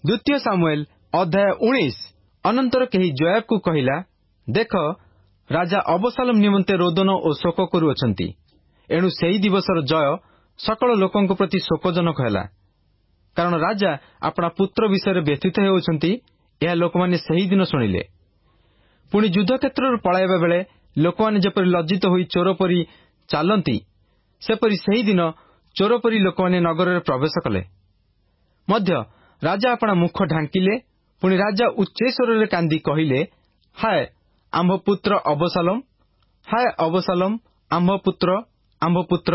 ଦ୍ୱିତୀୟ ସାମୁଏଲ ଅଧ୍ୟାୟ 19। ଅନନ୍ତର କେହି ଜୋଆବକୁ କହିଲା, ଦେଖ, ରାଜା ଅବସାଲୋମ ନିମନ୍ତେ ରୋଦନ ଓ ଶୋକ କରୁଅଛନ୍ତି। ଏଣୁ ସେହି ଦିବସର ଜୟ ସକଳ ଲୋକଙ୍କ ପ୍ରତି ଶୋକଜନକ ହେଲା, କାରଣ ରାଜା ଆପଣା ପୁତ୍ର ବିଷୟରେ ବ୍ୟଥିତ ହେଉଛନ୍ତି। ଏହା ଲୋକମାନେ ସେହିଦିନ ଶୁଣିଲେ। ପୁଣି ଯୁଦ୍ଧକ୍ଷେତ୍ରରୁ ପଳାଇବା ବେଳେ ଲୋକମାନେ ଯେପରି ଲଜ୍ଜିତ ହୋଇ ଚୋର ପରି ଚାଲନ୍ତି, ସେପରି ସେହିଦିନ ଚୋର ପରି ଲୋକମାନେ ନଗରରେ ପ୍ରବେଶ କଲେ ମଧ୍ୟ ରାଜା ଆପଣା ମୁଖ ଢାଙ୍କିଲେ। ପୁଣି ରାଜା ଉଚ୍ଚେଶ୍ୱରରେ କାନ୍ଦି କହିଲେ, ହାୟ ଆମ୍ଭ ପୁତ୍ର ଅବସାଲୋମ, ହାୟ ଅବସାଲୋମ, ଆମ୍ଭ ପୁତ୍ର, ଆମ୍ଭ ପୁତ୍ର।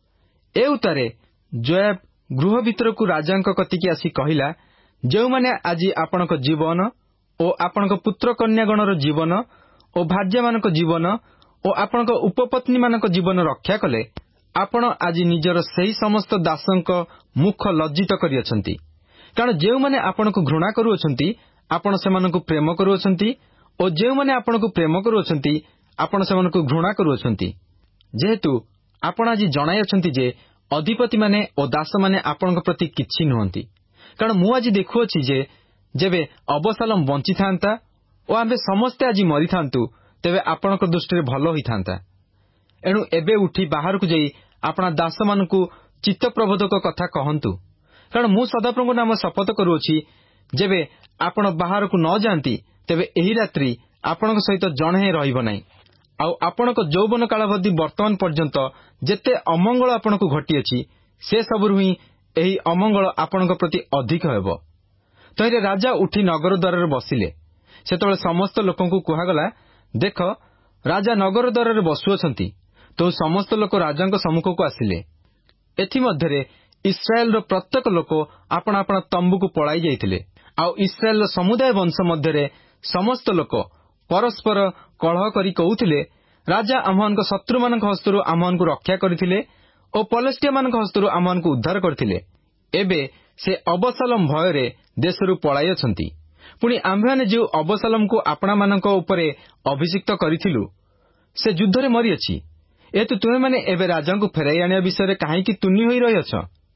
ଏ ଉତ୍ତାରେ ଜୋଆବ ଗୃହ ଭିତରକୁ ରାଜାଙ୍କ କତିକି ଆସି କହିଲା, ଯେଉଁମାନେ ଆଜି ଆପଣଙ୍କ ଜୀବନ ଓ ଆପଣଙ୍କ ପୁତ୍ର କନ୍ୟାଗଣର ଜୀବନ ଓ ଭାର୍ଯ୍ୟାମାନଙ୍କ ଜୀବନ ଓ ଆପଣଙ୍କ ଉପପତ୍ନୀମାନଙ୍କ ଜୀବନ ରକ୍ଷା କଲେ, ଆପଣ ଆଜି ନିଜର ସେହି ସମସ୍ତ ଦାସଙ୍କ ମୁଖ ଲଜ୍ଜିତ କରିଅଛନ୍ତି। କାରଣ ଯେଉଁମାନେ ଆପଣଙ୍କୁ ଘୃଣା କରୁଅଛନ୍ତି, ଆପଣ ସେମାନଙ୍କୁ ପ୍ରେମ କରୁଅଛନ୍ତି, ଓ ଯେଉଁମାନେ ଆପଣଙ୍କୁ ପ୍ରେମ କରୁଅଛନ୍ତି, ଆପଣ ସେମାନଙ୍କୁ ଘୃଣା କରୁଅଛନ୍ତି। ଯେହେତୁ ଆପଣ ଆଜି ଜଣାଇଅଛନ୍ତି ଯେ ଅଧିପତିମାନେ ଓ ଦାସମାନେ ଆପଣଙ୍କ ପ୍ରତି କିଛି ନୁହନ୍ତି। କାରଣ ମୁଁ ଆଜି ଦେଖୁଅଛି ଯେ ଯେବେ ଅବସାଲୋମ ବଞ୍ଚିଥାନ୍ତା ଓ ଆମ୍ଭେ ସମସ୍ତେ ଆଜି ମରିଥାନ୍ତୁ, ତେବେ ଆପଣଙ୍କ ଦୃଷ୍ଟିରେ ଭଲ ହୋଇଥାନ୍ତା। ଏଣୁ ଏବେ ଉଠି ବାହାରକୁ ଯାଇ ଆପଣା ଦାସମାନଙ୍କୁ ଚିତ୍ତପ୍ରବୋଧକ କଥା କହନ୍ତୁ। କାରଣ ମୁଁ ସଦାପ୍ରଭୁଙ୍କ ନାମ ଶପଥ କରୁଅଛି, ଯେବେ ଆପଣ ବାହାରକୁ ନ ଯାଆନ୍ତି, ତେବେ ଏହି ରାତ୍ରି ଆପଣଙ୍କ ସହିତ ଜଣେ ହେଁ ରହିବ ନାହିଁ। ଆଉ ଆପଣଙ୍କ ଯୌବନ କାଳାବଧି ବର୍ତ୍ତମାନ ପର୍ଯ୍ୟନ୍ତ ଯେତେ ଅମଙ୍ଗଳ ଆପଣଙ୍କୁ ଘଟିଅଛି, ସେ ସବୁରୁ ହିଁ ଏହି ଅମଙ୍ଗଳ ଆପଣଙ୍କ ପ୍ରତି ଅଧିକ ହେବ। ତହିଁରେ ରାଜା ଉଠି ନଗର ଦ୍ୱାରରେ ବସିଲେ। ସେତେବେଳେ ସମସ୍ତ ଲୋକଙ୍କୁ କୁହାଗଲା, ଦେଖ, ରାଜା ନଗର ଦ୍ୱାରରେ ବସୁଅଛନ୍ତି। ତେଣୁ ସମସ୍ତ ଲୋକ ରାଜାଙ୍କ ସମ୍ମୁଖକୁ ଆସିଲେ। ଏଥିମଧ୍ୟରେ ଇସ୍ରାଏଲର ପ୍ରତ୍ୟେକ ଲୋକ ଆପଣା ଆପଣା ତମ୍ବୁକୁ ପଳାଇ ଯାଇଥିଲେ। ଆଉ ଇସ୍ରାଏଲର ସମୁଦାୟ ବଂଶ ମଧ୍ୟରେ ସମସ୍ତ ଲୋକ ପରସ୍ପର କଳହ କରି କହୁଥିଲେ, ରାଜା ଆମ୍ଭମାନଙ୍କ ଶତ୍ରୁମାନଙ୍କ ହସ୍ତରୁ ଆମ୍ଭମାନଙ୍କୁ ରକ୍ଷା କରିଥିଲେ ଓ ପଲେଷ୍ଟିଆମାନଙ୍କ ହସ୍ତରୁ ଆମ୍ଭମାନଙ୍କୁ ଉଦ୍ଧାର କରିଥିଲେ। ଏବେ ସେ ଅବସାଲୋମ ଭୟରେ ଦେଶରୁ ପଳାଇଅଛନ୍ତି। ପୁଣି ଆମ୍ଭେମାନେ ଯେଉଁ ଅବସାଲୋମକୁ ଆପଣାମାନଙ୍କ ଉପରେ ଅଭିଷିକ୍ତ କରିଥିଲୁ, ସେ ଯୁଦ୍ଧରେ ମରିଅଛି। ଏହେତୁ ତୁମେମାନେ ଏବେ ରାଜାଙ୍କୁ ଫେରାଇ ଆଣିବା ବିଷୟରେ କାହିଁକି ତୁନି ହୋଇ ରହିଅଛ?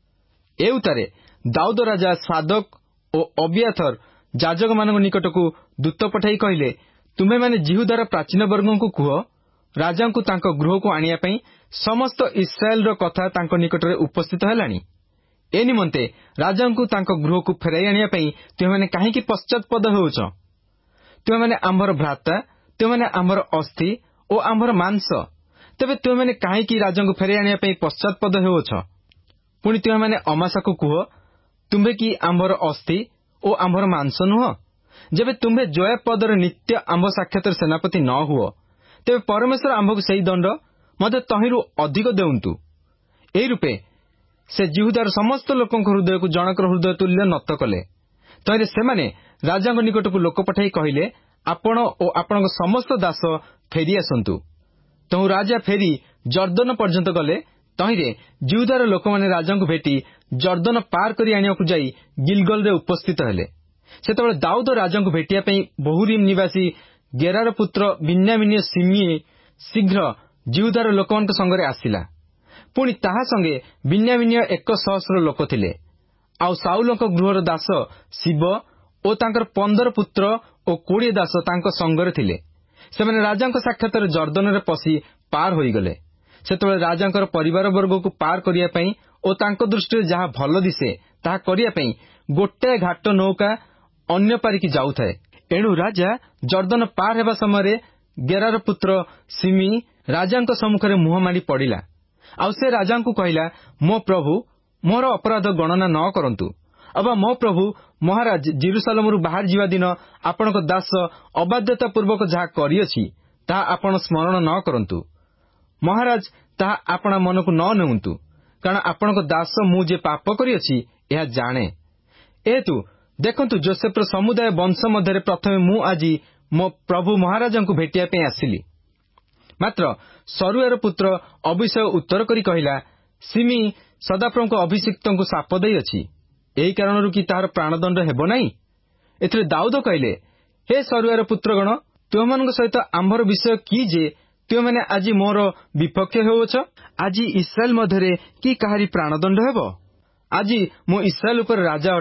ଏ ଉତ୍ତାରେ ଦାଉଦ ରାଜା ସାଦୋକ ଓ ଅବିଆଥର ଯାଜକମାନଙ୍କ ନିକଟକୁ ଦୂତ ପଠାଇ କହିଲେ, ତୁମେମାନେ ଜିହୁଦାର ପ୍ରାଚୀନ ବର୍ଗଙ୍କୁ କୁହ, ରାଜାଙ୍କୁ ତାଙ୍କ ଗୃହକୁ ଆଣିବା ପାଇଁ ସମସ୍ତ ଇସ୍ରାଏଲର କଥା ତାଙ୍କ ନିକଟରେ ଉପସ୍ଥିତ ହେଲାଣି। ଏ ନିମନ୍ତେ ରାଜାଙ୍କୁ ତାଙ୍କ ଗୃହକୁ ଫେରାଇ ଆଣିବା ପାଇଁ ତୁମେମାନେ କାହିଁକି ପଶ୍ଚାତପଦ ହେଉଛ? ତୁମେମାନେ ଆମ୍ଭର ଭ୍ରାତା, ତୁମେମାନେ ଆମ୍ଭର ଅସ୍ଥି ଓ ଆମ୍ଭର ମାଂସ। ତେବେ ତୁମେମାନେ କାହିଁକି ରାଜାଙ୍କୁ ଫେରାଇ ଆଣିବା ପାଇଁ ପଶ୍ଚାତପଦ ହେଉଛ? ପୁଣି ତୁମେମାନେ ଅମାସାକୁ କୁହ, ତୁମ୍ଭେ କି ଆମ୍ଭର ଅସ୍ଥି ଓ ଆମ୍ଭର ମାଂସ ନୁହଁ? ଯେବେ ତୁମ୍ଭେ ଜୋଆବ ପଦରେ ନିତ୍ୟ ଆମ୍ଭ ସାକ୍ଷାତରେ ସେନାପତି ନ ହୁଅ, ତେବେ ପରମେଶ୍ୱର ଆମ୍ଭକୁ ସେହି ଦଣ୍ଡ ମଧ୍ୟ ତହିଁରୁ ଅଧିକ ଦେଉନ୍ତୁ। ଏହି ରୂପେ ସେ ଜିହୁଦାର ସମସ୍ତ ଲୋକଙ୍କ ହୃଦୟକୁ ଜଣକର ହୃଦୟ ତୁଲ୍ୟ ନତ କଲେ। ତହିଁରେ ସେମାନେ ରାଜାଙ୍କ ନିକଟକୁ ଲୋକ ପଠାଇ କହିଲେ, ଆପଣ ଓ ଆପଣଙ୍କ ସମସ୍ତ ଦାସ ଫେରିଆସନ୍ତୁ। ତେଣୁ ରାଜା ଫେରି ଜର୍ଦ୍ଦନ ପର୍ଯ୍ୟନ୍ତ ଗଲେ। ତହିଁରେ ଜିହୁଦାର ଲୋକମାନେ ରାଜାଙ୍କୁ ଭେଟି ଜର୍ଦ୍ଦନ ପାର କରି ଆଣିବାକୁ ଯାଇ ଗିଲଗଲରେ ଉପସ୍ଥିତ ହେଲେ। ସେତେବେଳେ ଦାଉଦ ରାଜାଙ୍କୁ ଭେଟିବା ପାଇଁ ବହୁରିମ୍ ନିବାସୀ ଗେରାର ପୁତ୍ର ବିନ୍ୟାମିନୀୟ ସିମେଇ ଶୀଘ୍ର ଜିହୁଦାର ଲୋକମାନଙ୍କ ସଙ୍ଗରେ ଆସିଲା। ପୁଣି ତାହା ସଙ୍ଗେ ବିନ୍ୟାମିନୀୟ 100 ଲୋକ ଥିଲେ। ଆଉ ସାଉଲଙ୍କ ଗୃହର ଦାସ ଶିବ ଓ ତାଙ୍କର 15 ପୁତ୍ର ଓ 20 ଦାସ ତାଙ୍କ ସଙ୍ଗରେ ଥିଲେ। ସେମାନେ ରାଜାଙ୍କ ସାକ୍ଷାତରେ ଜର୍ଦ୍ଦନରେ ପଶି ପାର ହୋଇଗଲେ। ସେତେବେଳେ ରାଜାଙ୍କର ପରିବାର ବର୍ଗକୁ ପାର କରିବା ପାଇଁ ଓ ତାଙ୍କ ଦୃଷ୍ଟିରେ ଯାହା ଭଲ ଦିଶେ ତାହା କରିବା ପାଇଁ ଗୋଟାଏ ଘାଟ ନୌକା ଅନ୍ୟ ପାରିକି ଯାଉଥାଏ। ଏଣୁ ରାଜା ଜର୍ଦ୍ଦନ ପାର ହେବା ସମୟରେ ଗେରାର ପୁତ୍ର ସିମେଇ ରାଜାଙ୍କ ସମ୍ମୁଖରେ ମୁହଁ ମାଡ଼ି ପଡ଼ିଲା। ଆଉ ସେ ରାଜାଙ୍କୁ କହିଲା, ମୋ ପ୍ରଭୁ, ମୋର ଅପରାଧ ଗଣନା ନ କରନ୍ତୁ, ଅବା ମୋ ପ୍ରଭୁ ମହାରାଜ ଜେରୁସାଲେମରୁ ବାହାରି ଯିବା ଦିନ ଆପଣଙ୍କ ଦାସ ଅବାଧ୍ୟତା ପୂର୍ବକ ଯାହା କରିଅଛି, ତାହା ଆପଣ ସ୍ମରଣ ନ କରନ୍ତୁ। ମହାରାଜ ତାହା ଆପଣା ମନକୁ ନ ନେଉନ୍ତୁ, କାରଣ ଆପଣଙ୍କ ଦାସ ମୁଁ ଯେ ପାପ କରିଅଛି ଏହା ଜାଣେ। ଏହେତୁ ଦେଖନ୍ତୁ, ଯୋସେଫର ସମୁଦାୟ ବଂଶ ମଧ୍ୟରେ ପ୍ରଥମେ ମୁଁ ଆଜି ମୋ ପ୍ରଭୁ ମହାରାଜାଙ୍କୁ ଭେଟିବା ପାଇଁ ଆସିଲି। ମାତ୍ର ସରୁୟାର ପୁତ୍ର ଅବିଷୟ ଉତ୍ତର କରି କହିଲା, ସିମେଇ ସଦାପ୍ରଭୁଙ୍କ ଅଭିଷିକ୍ତଙ୍କୁ ଶାପ ଦେଇଅଛି, ଏହି କାରଣରୁ କି ତାହାର ପ୍ରାଣଦଣ୍ଡ ହେବ ନାହିଁ? ଏଥିରେ ଦାଉଦ କହିଲେ, ହେ ସରୁୟାର ପୁତ୍ରଗଣ, ତୁମମାନଙ୍କ ସହିତ ଆମ୍ଭର ବିଷୟ କି ଯେ ତୁମେମାନେ ଆଜି ମୋର ବିପକ୍ଷ ହେଉଅଛ? ଆଜି ଇସ୍ରାଏଲ ମଧ୍ୟରେ କି କାହାରି ପ୍ରାଣଦଣ୍ଡ ହେବ? ଆଜି ମୁଁ ଇସ୍ରାଏଲ ଉପରେ ରାଜା ଅଟେ,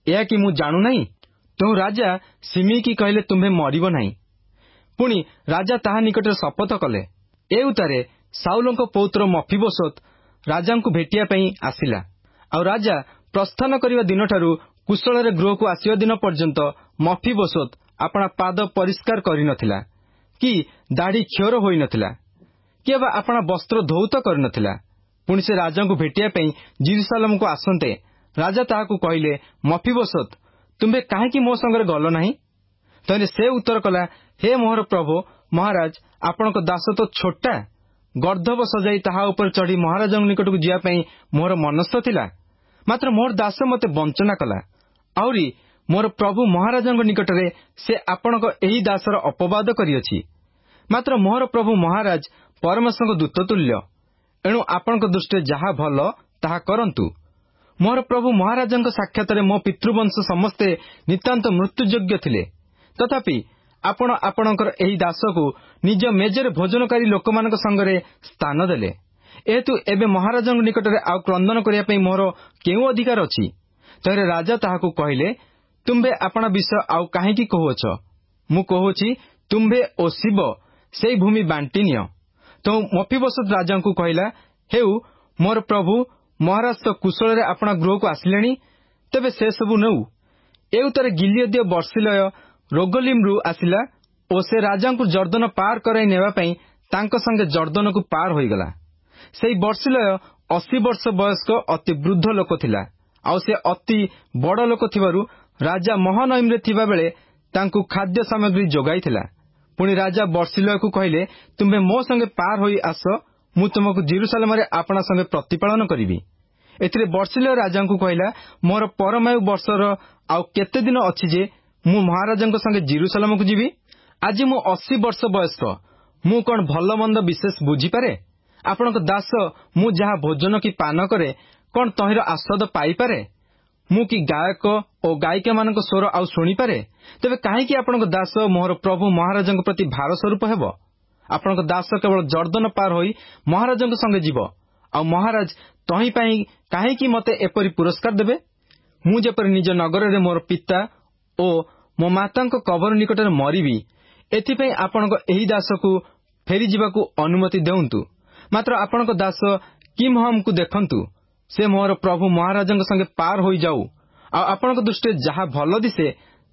ଏହା କି ମୁଁ ଜାଣୁନାହିଁ? ତେଣୁ ରାଜା ସିମିକି କହିଲେ, ତୁମ୍ଭେ ମରିବ ନାହିଁ। ପୁଣି ରାଜା ତାହା ନିକଟରେ ଶପଥ କଲେ। ଏ ଉତ୍ତାରେ ସାଉଲଙ୍କ ପୌତ୍ର ମଫିବୋଶେତ୍ ରାଜାଙ୍କୁ ଭେଟିବା ପାଇଁ ଆସିଲା। ଆଉ ରାଜା ପ୍ରସ୍ଥାନ କରିବା ଦିନଠାରୁ କୁଶଳରେ ଗୃହକୁ ଆସିବା ଦିନ ପର୍ଯ୍ୟନ୍ତ ମଫିବୋଶେତ୍ ଆପଣା ପାଦ ପରିଷ୍କାର କରିନଥିଲା, କି ଦାଢ଼ି କ୍ଷୌର ହୋଇନଥିଲା, କି ଅବା ଆପଣା ବସ୍ତ୍ର ଧୌତ କରିନଥିଲା। ପୁଣି ସେ ରାଜାଙ୍କୁ ଭେଟିବା ପାଇଁ ଜେରୁସାଲେମକୁ ଆସନ୍ତେ ରାଜା ତାହାକୁ କହିଲେ, ମଫିବୋଶେତ୍, ତୁମ୍ଭେ କାହିଁକି ମୋ ସଙ୍ଗରେ ଗଲ ନାହିଁ? ତହିଁରେ ସେ ଉତ୍ତର କଲା, ହେ ମୋହର ପ୍ରଭୁ ମହାରାଜ, ଆପଣଙ୍କ ଦାସ ତ ଛୋଟା। ଗର୍ଦ୍ଦଭ ସଜାଇ ତାହା ଉପରେ ଚଢ଼ି ମହାରାଜଙ୍କ ନିକଟକୁ ଯିବା ପାଇଁ ମୋର ମନସ୍ଥ ଥିଲା। ମାତ୍ର ମୋର ଦାସ ମୋତେ ବଞ୍ଚନା କଲା। ଆହୁରି ମୋର ପ୍ରଭୁ ମହାରାଜଙ୍କ ନିକଟରେ ସେ ଆପଣଙ୍କ ଏହି ଦାସର ଅପବାଦ କରିଅଛି। ମାତ୍ର ମୋହର ପ୍ରଭୁ ମହାରାଜ ପରମେଶ୍ୱରଙ୍କ ଦୂତ ତୁଲ୍ୟ। ଏଣୁ ଆପଣଙ୍କ ଦୃଷ୍ଟିରେ ଯାହା ଭଲ ତାହା କରନ୍ତୁ। ମୋର ପ୍ରଭୁ ମହାରାଜଙ୍କ ସାକ୍ଷାତରେ ମୋ ପିତୃବଂଶ ସମସ୍ତେ ନିତାନ୍ତ ମୃତ୍ୟୁଯୋଗ୍ୟ ଥିଲେ। ତଥାପି ଆପଣ ଆପଣଙ୍କର ଏହି ଦାସକୁ ନିଜ ମେଜରେ ଭୋଜନକାରୀ ଲୋକମାନଙ୍କ ସଙ୍ଗରେ ସ୍ଥାନ ଦେଲେ। ଏହେତୁ ଏବେ ମହାରାଜଙ୍କ ନିକଟରେ ଆଉ କ୍ରନ୍ଦନ କରିବା ପାଇଁ ମୋର କେଉଁ ଅଧିକାର ଅଛି? ତହିଁରେ ରାଜା ତାହାକୁ କହିଲେ, ତୁମ୍ଭେ ଆପଣା ବିଷୟ ଆଉ କାହିଁକି କହୁଅଛ? ମୁଁ କହୁଅଛି, ତୁମ୍ଭେ ଓ ଶିବ ସେହି ଭୂମି ବାଣ୍ଟି ନିଅ। ତେଣୁ ମଫିବୋଶେତ୍ ରାଜାଙ୍କୁ କହିଲା, ହେଉ, ମୋର ପ୍ରଭୁ ମହାରାଜ ତ କୁଶଳରେ ଆପଣା ଗୃହକୁ ଆସିଲେଣି, ତେବେ ସେସବୁ ନେଉ। ଏ ଉତ୍ତାରେ ଗିଲିଅଦୀୟ ବର୍ସିଲୟ ରୋଗଲିମ୍ରୁ ଆସିଲା ଓ ସେ ରାଜାଙ୍କୁ ଜର୍ଦ୍ଦନ ପାର କରାଇ ନେବା ପାଇଁ ତାଙ୍କ ସଙ୍ଗେ ଜର୍ଦ୍ଦନକୁ ପାର ହୋଇଗଲା। ସେହି ବର୍ସିଲୟ 80 ବର୍ଷ ବୟସ୍କ ଅତି ବୃଦ୍ଧ ଲୋକ ଥିଲା। ଆଉ ସେ ଅତି ବଡ଼ ଲୋକ ଥିବାରୁ ରାଜା ମହାନଇମରେ ଥିବାବେଳେ ତାଙ୍କୁ ଖାଦ୍ୟ ସାମଗ୍ରୀ ଯୋଗାଇଥିଲା। ପୁଣି ରାଜା ବର୍ସିଲୟକୁ କହିଲେ, ତୁମ୍ଭେ ମୋ ସଙ୍ଗେ ପାର ହୋଇ ଆସ, ମୁଁ ତୁମକୁ ଜେରୁସାଲେମରେ ଆପଣା ସଙ୍ଗେ ପ୍ରତିପାଳନ କରିବି। ଏଥିରେ ବର୍ସିଲୟ ରାଜାଙ୍କୁ କହିଲା, ମୋର ପରମାୟୁ ବର୍ଷର ଆଉ କେତେ ଦିନ ଅଛି ଯେ ମୁଁ ମହାରାଜଙ୍କ ସଙ୍ଗେ ଜେରୁସାଲେମକୁ ଯିବି? ଆଜି ମୁଁ 80 ବର୍ଷ ବୟସ୍କ। ମୁଁ କଣ ଭଲ ମନ୍ଦ ବିଶେଷ ବୁଝିପାରେ? ଆପଣଙ୍କ ଦାସ ମୁଁ ଯାହା ଭୋଜନ କି ପାନ କରେ, କଣ ତହିଁର ଆସ୍ୱାଦ ପାଇପାରେ? ମୁଁ କି ଗାୟକ ଓ ଗାୟିକାମାନଙ୍କ ସ୍ୱର ଆଉ ଶୁଣିପାରେ? ତେବେ କାହିଁକି ଆପଣଙ୍କ ଦାସ ମୋହର ପ୍ରଭୁ ମହାରାଜଙ୍କ ପ୍ରତି ଭାର ସ୍ୱରୂପ ହେବ? ଆପଣଙ୍କ ଦାସ କେବଳ ଜର୍ଦ୍ଦନ ପାର ହୋଇ ମହାରାଜଙ୍କ ସଙ୍ଗେ ଯିବ, ଆଉ ମହାରାଜ ତହିଁ ପାଇଁ କାହିଁକି ମୋତେ ଏପରି ପୁରସ୍କାର ଦେବେ? ମୁଁ ଯେପରି ନିଜ ନଗରରେ ମୋର ପିତା ଓ ମୋ ମାତାଙ୍କ କବର ନିକଟରେ ମରିବି, ଏଥିପାଇଁ ଆପଣଙ୍କ ଏହି ଦାସକୁ ଫେରିଯିବାକୁ ଅନୁମତି ଦେଉନ୍ତୁ। ମାତ୍ର ଆପଣଙ୍କ ଦାସ କିମ୍ହମକୁ ଦେଖନ୍ତୁ, ସେ ମୋହର ପ୍ରଭୁ ମହାରାଜଙ୍କ ସଙ୍ଗେ ପାର ହୋଇଯାଉ, ଆଉ ଆପଣଙ୍କ ଦୃଷ୍ଟିରେ ଯାହା ଭଲ ଦିଶେ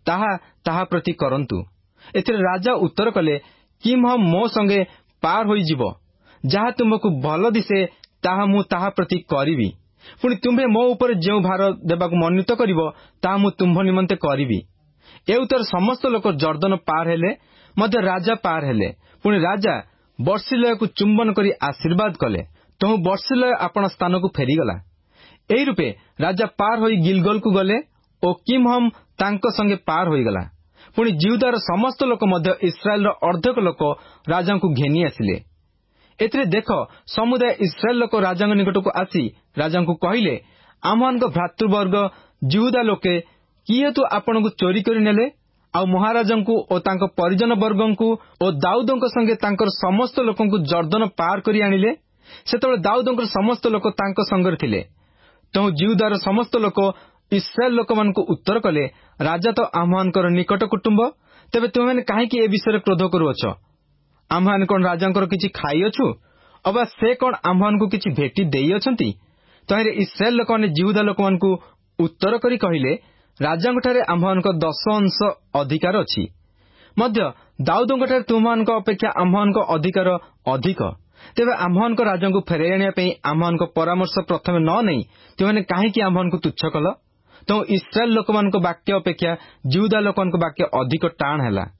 ତାହା ପ୍ରତି କରନ୍ତୁ। ଏଥିରେ ରାଜା ଉତ୍ତର କଲେ, କିମ୍ହମ ମୋ ସଙ୍ଗେ ପାର ହୋଇଯିବ। ଯାହା ତୁମକୁ ଭଲ ଦିଶେ ତାହା ମୁଁ ତାହା ପ୍ରତି କରିବି। ପୁଣି ତୁମ୍ଭେ ମୋ ଉପରେ ଯେଉଁ ଭାର ଦେବାକୁ ମନୋନୀତ କରିବ, ତାହା ମୁଁ ତୁମ୍ଭ ନିମନ୍ତେ କରିବି। ଏ ଉତ୍ତାରେ ସମସ୍ତ ଲୋକ ଜର୍ଦ୍ଦନ ପାର ହେଲେ ମଧ୍ୟ ରାଜା ପାର ହେଲେ। ପୁଣି ରାଜା ବର୍ସିଲୟକୁ ଚୁମ୍ବନ କରି ଆଶୀର୍ବାଦ କଲେ। ତେଣୁ ବର୍ସିଲୟ ଆପଣା ସ୍ଥାନକୁ ଫେରିଗଲା। ଏହି ରୂପେ ରାଜା ପାର ହୋଇ ଗିଲଗଲକୁ ଗଲେ ଓ କିମ୍ହମ ତାଙ୍କ ସଙ୍ଗେ ପାର ହୋଇଗଲା। ପୁଣି ଜିହୁଦାର ସମସ୍ତ ଲୋକ ମଧ୍ୟ ଇସ୍ରାଏଲର ଅର୍ଦ୍ଧେକ ଲୋକ ରାଜାଙ୍କୁ ଘେନି ଆସିଲେ। ଏଥିରେ ଦେଖ, ସମୁଦାୟ ଇସ୍ରାଏଲ ଲୋକ ରାଜାଙ୍କ ନିକଟକୁ ଆସି ରାଜାଙ୍କୁ କହିଲେ, ଆମମାନଙ୍କ ଭ୍ରାତୃବର୍ଗ ଜିହୁଦା ଲୋକେ କି ହେତୁ ଆପଣଙ୍କୁ ଚୋରି କରି ନେଲେ, ଆଉ ମହାରାଜଙ୍କୁ ଓ ତାଙ୍କ ପରିଜନ ବର୍ଗଙ୍କୁ ଓ ଦାଉଦଙ୍କ ସଙ୍ଗେ ତାଙ୍କର ସମସ୍ତ ଲୋକଙ୍କୁ ଜର୍ଦ୍ଦନ ପାର କରି ଆଣିଲେ? ସେତେବେଳେ ଦାଉଦଙ୍କର ସମସ୍ତ ଲୋକ ତାଙ୍କ ସଙ୍ଗରେ ଥିଲେ। ତେଣୁ ଜିହୁଦାର ସମସ୍ତ ଲୋକ ଇସ୍ରାଏଲ ଲୋକମାନଙ୍କୁ ଉତ୍ତର କଲେ, ରାଜା ତ ଆମ୍ଭମାନଙ୍କର ନିକଟ କୁଟୁମ୍ବ, ତେବେ ତୁମେମାନେ କାହିଁକି ଏ ବିଷୟରେ କ୍ରୋଧ କରୁଅଛ? ଆମ୍ଭମାନେ କଣ ରାଜାଙ୍କର କିଛି ଖାଇଅଛୁ, ଅବା ସେ କଣ ଆମ୍ଭମାନଙ୍କୁ କିଛି ଭେଟି ଦେଇଅଛନ୍ତି? ତହିଁରେ ଇସ୍ରାଏଲ ଲୋକମାନେ ଜିହୁଦା ଲୋକମାନଙ୍କୁ ଉତ୍ତର କରି କହିଲେ, ରାଜାଙ୍କଠାରେ ଆମ୍ଭମାନଙ୍କ 10 ଅଂଶ ଅଧିକାର ଅଛି। ମଧ୍ୟ ଦାଉଦଙ୍କଠାରେ ତୁମମାନଙ୍କ ଅପେକ୍ଷା ଆମ୍ଭମାନଙ୍କ ଅଧିକାର ଅଧିକ। ତେବେ ଆମ୍ଭମାନଙ୍କ ରାଜାଙ୍କୁ ଫେରାଇ ଆଣିବା ପାଇଁ ଆମ୍ଭମାନଙ୍କ ପରାମର୍ଶ ପ୍ରଥମେ ନ ନେଇ ତୁମେମାନେ କାହିଁକି ଆମ୍ଭମାନଙ୍କୁ ତୁଚ୍ଛ କଲ? ତେଣୁ ଇସ୍ରାଏଲ ଲୋକମାନଙ୍କ ବାକ୍ୟ ଅପେକ୍ଷା ଜିହୁଦା ଲୋକମାନଙ୍କ ବାକ୍ୟ ଅଧିକ ଟାଣ ହେଲା।